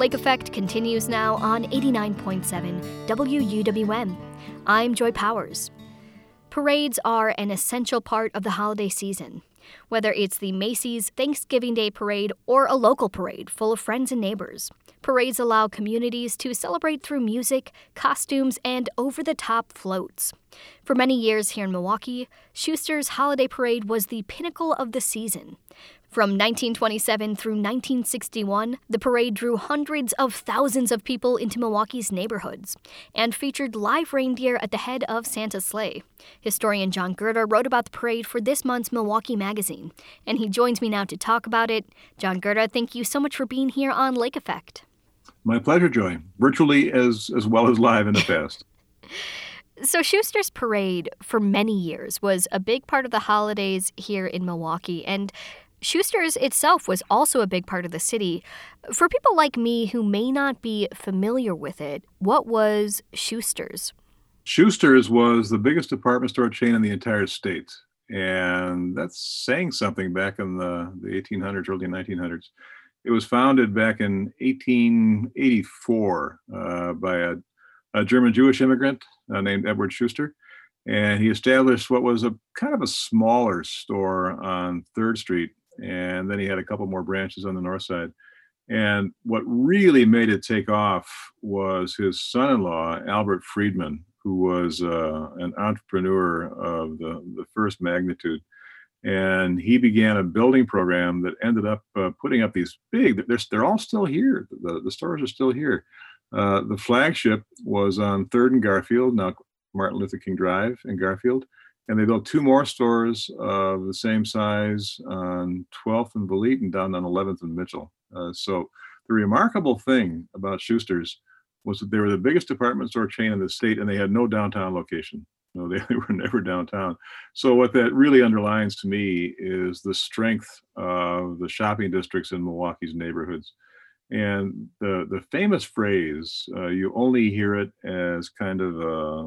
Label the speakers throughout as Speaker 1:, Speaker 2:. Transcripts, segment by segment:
Speaker 1: Lake Effect continues now on 89.7 WUWM. I'm Joy Powers. Parades are an essential part of the holiday season. Whether it's the Macy's Thanksgiving Day Parade or a local parade full of friends and neighbors, parades allow communities to celebrate through music, costumes, and over-the-top floats. For many years here in Milwaukee, Schuster's Holiday Parade was the pinnacle of the season. From 1927 through 1961, the parade drew hundreds of thousands of people into Milwaukee's neighborhoods and featured live reindeer at the head of Santa's sleigh. Historian John Gerda wrote about the parade for this month's Milwaukee Magazine, and he joins me now to talk about it. John Gerda, thank you so much for being here on Lake Effect.
Speaker 2: My pleasure, Joy. Virtually as well as live in the past.
Speaker 1: So Schuster's Parade, for many years, was a big part of the holidays here in Milwaukee, and Schuster's itself was also a big part of the city. For people like me who may not be familiar with it, what was Schuster's?
Speaker 2: Schuster's was the biggest department store chain in the entire state. And that's saying something back in the 1800s, early 1900s. It was founded back in 1884 by a German Jewish immigrant named Edward Schuster. And he established what was a kind of a smaller store on 3rd Street. And then he had a couple more branches on the north side. And what really made it take off was his son-in-law, Albert Friedman, who was an entrepreneur of the first magnitude. And he began a building program that ended up putting up these big, they're all still here. The stores are still here. The flagship was on 3rd and Garfield, now Martin Luther King Drive in Garfield. And they built 2 more stores of the same size on 12th and Valete and down on 11th and Mitchell. So the remarkable thing about Schuster's was that they were the biggest department store chain in the state, and they had no downtown location. No, they were never downtown. So what that really underlines to me is the strength of the shopping districts in Milwaukee's neighborhoods. And the famous phrase, you only hear it as kind of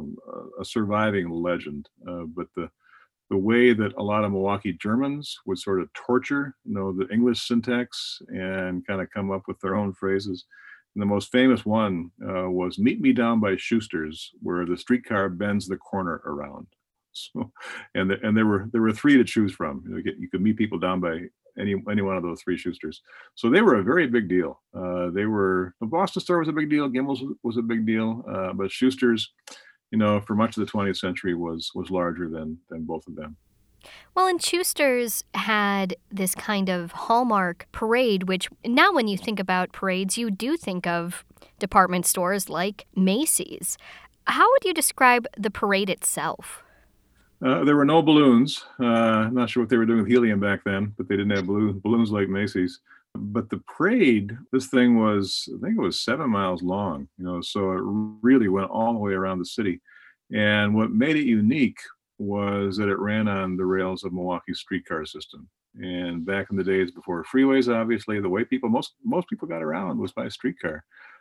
Speaker 2: a surviving legend, but the way that a lot of Milwaukee Germans would sort of torture, the English syntax and kind of come up with their own phrases. And the most famous one was "Meet me down by Schuster's, where the streetcar bends the corner around." So, and there were 3 to choose from. You could meet people down by any one of those 3 Schusters. So they were a very big deal. The Boston store was a big deal. Gimbel's was a big deal. But Schuster's, for much of the 20th century was larger than both of them.
Speaker 1: Well, and Schuster's had this kind of hallmark parade, which now when you think about parades, you do think of department stores like Macy's. How would you describe the parade itself?
Speaker 2: There were no balloons. I'm not sure what they were doing with helium back then, but they didn't have balloons like Macy's. But the parade, this thing was, I think it was 7 miles long, so it really went all the way around the city. And what made it unique was that it ran on the rails of Milwaukee's streetcar system. And back in the days before freeways, obviously, the way most people got around was by streetcar.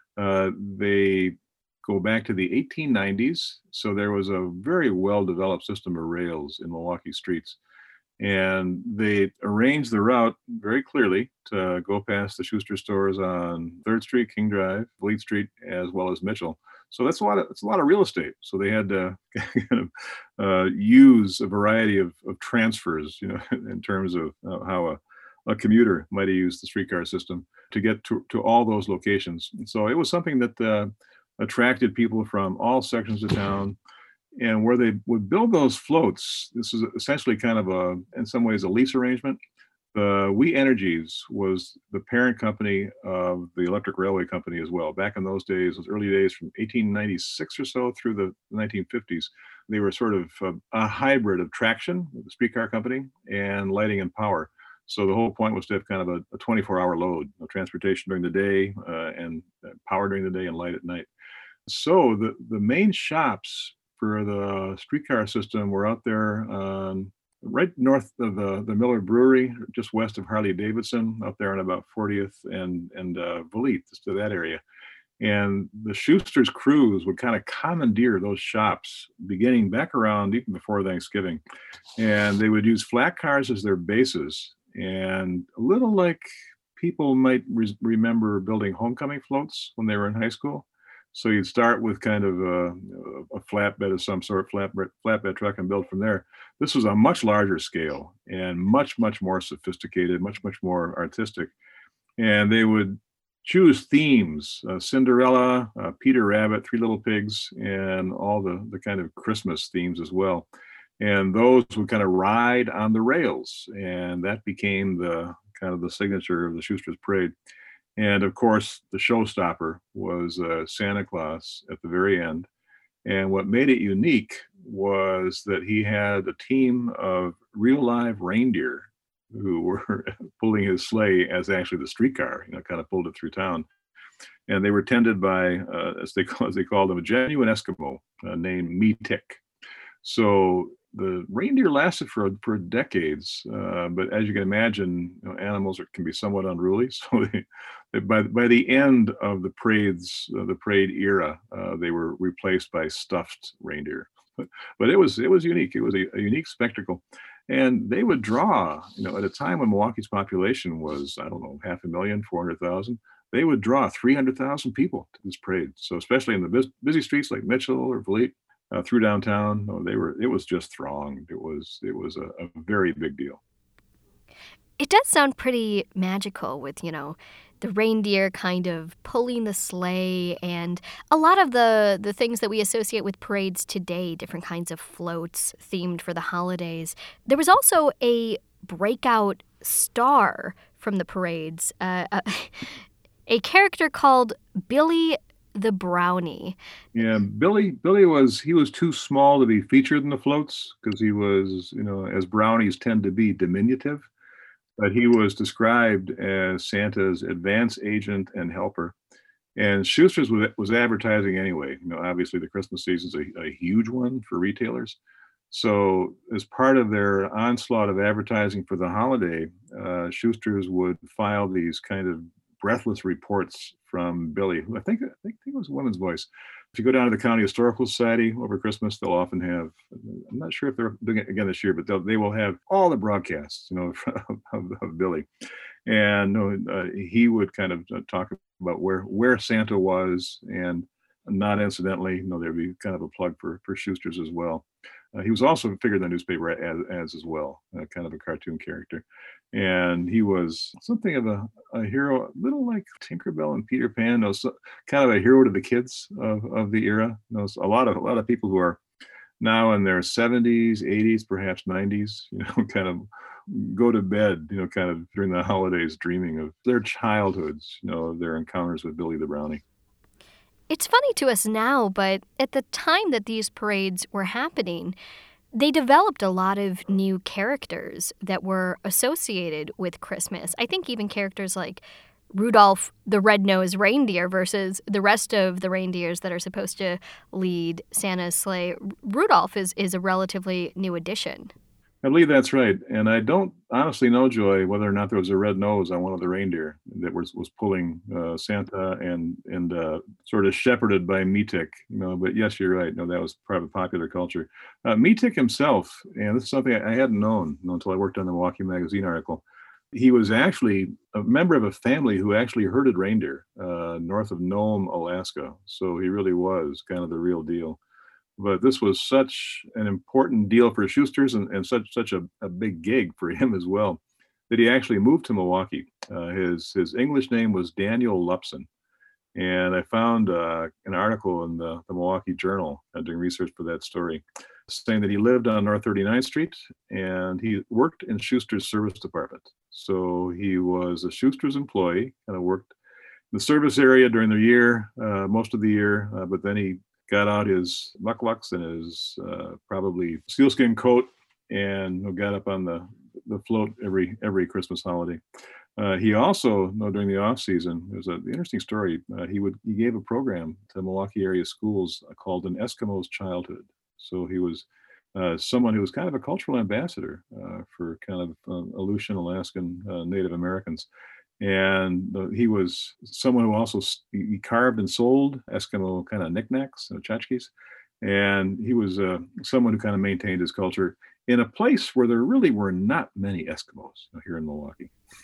Speaker 2: They go back to the 1890s. So there was a very well-developed system of rails in Milwaukee streets. And they arranged the route very clearly to go past the Schuster stores on 3rd Street, King Drive, Valete Street, as well as Mitchell. So it's a lot of real estate. So they had to kind of use a variety of transfers, in terms of how a commuter might have used the streetcar system to get to all those locations. So it was something that attracted people from all sections of town. And where they would build those floats, this is essentially kind of in some ways, a lease arrangement. We Energies was the parent company of the Electric Railway Company as well. Back in those days, those early days from 1896 or so through the 1950s, they were sort of a hybrid of traction, the streetcar company, and lighting and power. So the whole point was to have kind of a 24-hour load, transportation during the day and power during the day and light at night. So the main shops for the streetcar system were out there right north of the Miller Brewery, just west of Harley Davidson, up there on about 40th and Valete, just to that area. And the Schuster's crews would kind of commandeer those shops beginning back around even before Thanksgiving. And they would use flat cars as their bases. And a little like people might remember building homecoming floats when they were in high school. So you'd start with kind of a flatbed of some sort, flatbed truck, and build from there. This was a much larger scale and much, much more sophisticated, much, much more artistic. And they would choose themes: Cinderella, Peter Rabbit, Three Little Pigs, and all the kind of Christmas themes as well. And those would kind of ride on the rails, and that became the kind of the signature of the Schuster's Parade. And of course, the showstopper was Santa Claus at the very end. And what made it unique was that he had a team of real live reindeer who were pulling his sleigh as actually the streetcar, kind of pulled it through town. And they were tended by, as they called him, a genuine Eskimo named Meetik. So the reindeer lasted for decades, but as you can imagine, animals can be somewhat unruly. So by the end of the parade era, they were replaced by stuffed reindeer. But it was unique. It was a unique spectacle, and they would draw. At a time when Milwaukee's population was, I don't know, 500,000, 400,000. They would draw 300,000 people to this parade. So especially in the busy streets like Mitchell or Vliet, through downtown, it was just thronged. It was a very big deal.
Speaker 1: It does sound pretty magical with, the reindeer kind of pulling the sleigh and a lot of the things that we associate with parades today, different kinds of floats themed for the holidays. There was also a breakout star from the parades, a character called Billy the Brownie.
Speaker 2: Yeah, Billy was too small to be featured in the floats because he was, as brownies tend to be, diminutive. But he was described as Santa's advance agent and helper. And Schuster's was advertising anyway. Obviously the Christmas season's a huge one for retailers. So as part of their onslaught of advertising for the holiday, Schuster's would file these kind of breathless reports from Billy, who I think it was a woman's voice. If you go down to the County Historical Society over Christmas, they'll often have, I'm not sure if they're doing it again this year, but they will have all the broadcasts, of Billy. And he would kind of talk about where Santa was, and not incidentally, there'd be kind of a plug for Schuster's as well. He was also figured in the newspaper as well, kind of a cartoon character. And he was something of a hero, a little like Tinkerbell and Peter Pan, kind of a hero to the kids of the era. A lot of people who are now in their 70s, 80s, perhaps 90s, kind of go to bed, kind of during the holidays dreaming of their childhoods, their encounters with Billy the Brownie.
Speaker 1: It's funny to us now, but at the time that these parades were happening, they developed a lot of new characters that were associated with Christmas. I think even characters like Rudolph the Red-Nosed Reindeer versus the rest of the reindeers that are supposed to lead Santa's sleigh. Rudolph is a relatively new addition.
Speaker 2: I believe that's right. And I don't honestly know, Joy, whether or not there was a red nose on one of the reindeer that was pulling Santa and sort of shepherded by Meetik. But yes, you're right. No, that was part of popular culture. Meetik himself, and this is something I hadn't known until I worked on the Milwaukee Magazine article. He was actually a member of a family who actually herded reindeer north of Nome, Alaska. So he really was kind of the real deal. But this was such an important deal for Schuster's and such a big gig for him as well, that he actually moved to Milwaukee. His English name was Daniel Lupson. And I found an article in the Milwaukee Journal doing research for that story, saying that he lived on North 39th Street and he worked in Schuster's service department. So he was a Schuster's employee, kind of worked in the service area during the year, most of the year, but then he got out his mucklucks and his probably sealskin coat and got up on the float every Christmas holiday. He also, during the off season, there's an interesting story. He gave a program to Milwaukee area schools called An Eskimo's Childhood. So he was someone who was kind of a cultural ambassador for kind of Aleutian, Alaskan Native Americans. And he was someone who also he carved and sold Eskimo kind of knickknacks, tchotchkes. And he was someone who kind of maintained his culture in a place where there really were not many Eskimos here in Milwaukee.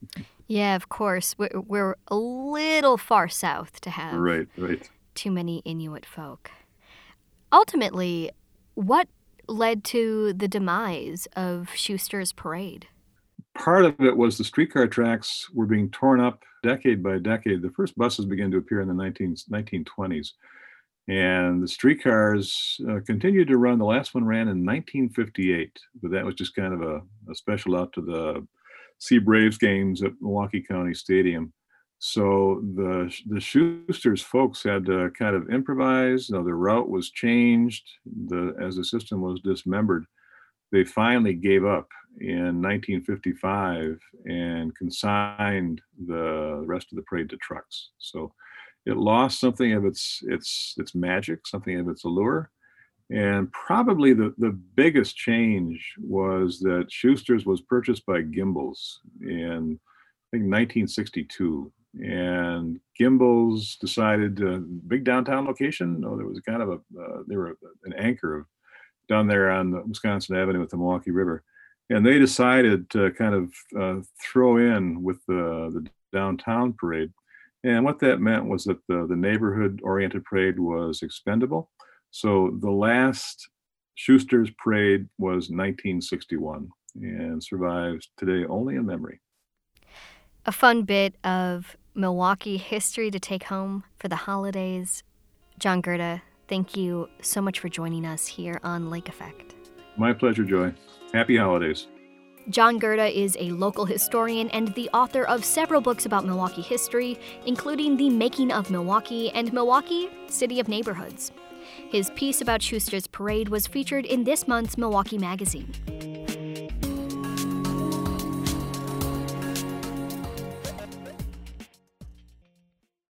Speaker 1: Yeah, of course. We're a little far south to have
Speaker 2: Right.
Speaker 1: too many Inuit folk. Ultimately, what led to the demise of Schuster's Parade?
Speaker 2: Part of it was the streetcar tracks were being torn up decade by decade. The first buses began to appear in the 1920s. And the streetcars continued to run. The last one ran in 1958, but that was just kind of a special out to the Sea Braves games at Milwaukee County Stadium. So the Schuster's folks had to kind of improvise. The route was changed as the system was dismembered. They finally gave up in 1955 and consigned the rest of the parade to trucks. So it lost something of its magic, something of its allure. And probably the biggest change was that Schuster's was purchased by Gimbels in, I think, 1962. And Gimbels decided, big downtown location. No, there was kind of they were an anchor down there on the Wisconsin Avenue with the Milwaukee River. And they decided to kind of throw in with the downtown parade. And what that meant was that the neighborhood-oriented parade was expendable. So the last Schuster's Parade was 1961 and survives today only in memory.
Speaker 1: A fun bit of Milwaukee history to take home for the holidays. John Gerda, thank you so much for joining us here on Lake Effect.
Speaker 2: My pleasure, Joy. Happy holidays.
Speaker 1: John Gerda is a local historian and the author of several books about Milwaukee history, including The Making of Milwaukee and Milwaukee, City of Neighborhoods. His piece about Schuster's Parade was featured in this month's Milwaukee Magazine.